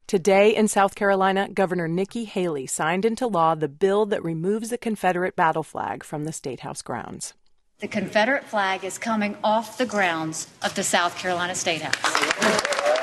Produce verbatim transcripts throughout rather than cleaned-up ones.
Today in South Carolina, Governor Nikki Haley signed into law the bill that removes the Confederate battle flag from the State House grounds. The Confederate flag is coming off the grounds of the South Carolina State House.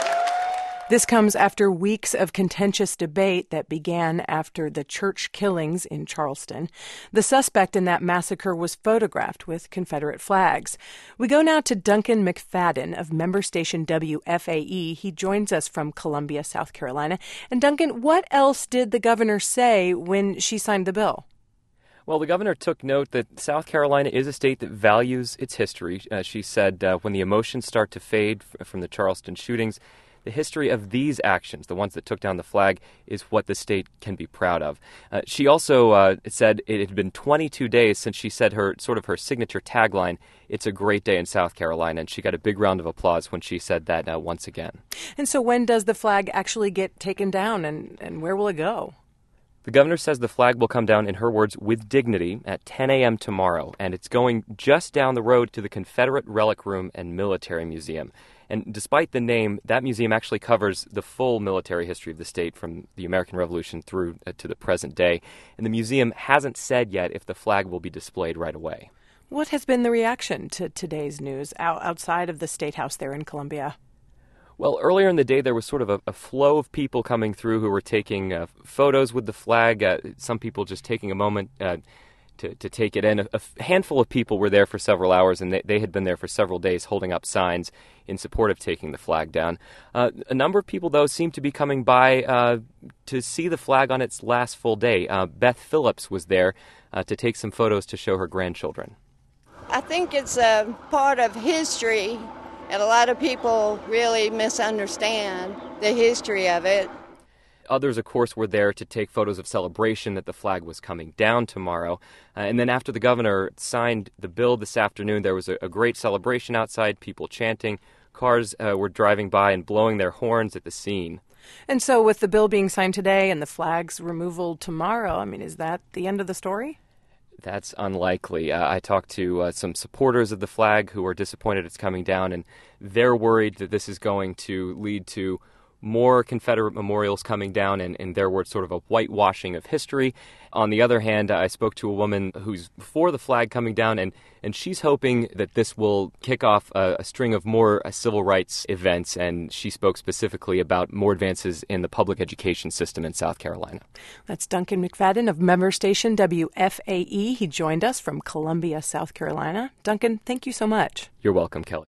This comes after weeks of contentious debate that began after the church killings in Charleston. The suspect in that massacre was photographed with Confederate flags. We go now to Duncan McFadden of member station W F A E. He joins us from Columbia, South Carolina. And Duncan, what else did the governor say when she signed the bill? Well, the governor took note that South Carolina is a state that values its history. Uh, she said uh, when the emotions start to fade f- from the Charleston shootings, the history of these actions, the ones that took down the flag, is what the state can be proud of. Uh, she also uh, said it had been twenty-two days since she said her sort of her signature tagline, "It's a great day in South Carolina," and she got a big round of applause when she said that uh, once again. And so when does the flag actually get taken down, and, and where will it go? The governor says the flag will come down, in her words, with dignity at ten a.m. tomorrow, and it's going just down the road to the Confederate Relic Room and Military Museum. And despite the name, that museum actually covers the full military history of the state from the American Revolution through uh, to the present day. And the museum hasn't said yet if the flag will be displayed right away. What has been the reaction to today's news out- outside of the State House there in Columbia? Well, earlier in the day, there was sort of a, a flow of people coming through who were taking uh, photos with the flag, uh, some people just taking a moment uh, to, to take it in. A, a handful of people were there for several hours, and they, they had been there for several days holding up signs in support of taking the flag down. Uh, a number of people, though, seemed to be coming by uh, to see the flag on its last full day. Uh, Beth Phillips was there uh, to take some photos to show her grandchildren. I think it's a part of history, and a lot of people really misunderstand the history of it. Others, of course, were there to take photos of celebration that the flag was coming down tomorrow. Uh, and then after the governor signed the bill this afternoon, there was a, a great celebration outside, people chanting. Cars uh, were driving by and blowing their horns at the scene. And so with the bill being signed today and the flag's removal tomorrow, I mean, is that the end of the story? That's unlikely. Uh, I talked to uh, some supporters of the flag who are disappointed it's coming down, and they're worried that this is going to lead to more Confederate memorials coming down, and in their words, sort of a whitewashing of history. On the other hand, I spoke to a woman who's for the flag coming down, and, and she's hoping that this will kick off a, a string of more uh, civil rights events, and she spoke specifically about more advances in the public education system in South Carolina. That's Duncan McFadden of member station W F A E. He joined us from Columbia, South Carolina. Duncan, thank you so much. You're welcome, Kelly.